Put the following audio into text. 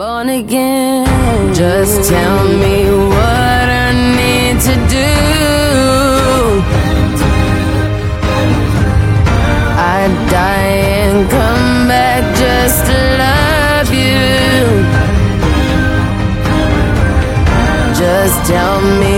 born again. Just tell me what I need to do. I'd die and come back just to love you. Just tell me